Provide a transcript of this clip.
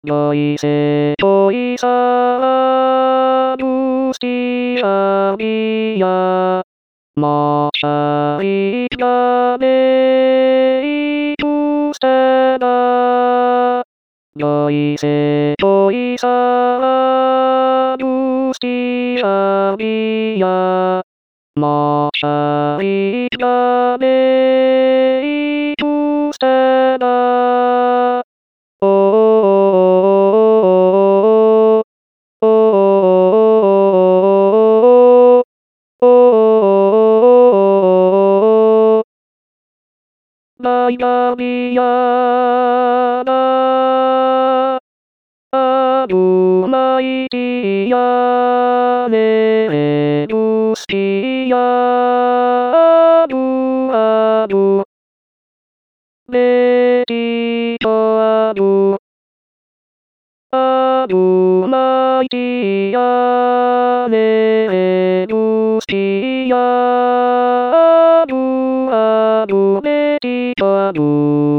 Joy se joy sa justia via Massaria mei justera Joy se joy sa justia via Massaria mei justera Oh, oh, oh, oh, Maria Viana, Adu Maitia, Le Justia, Adu, Betito Adu. Adu Maitia, Le Justia, Adu, Betito Adu.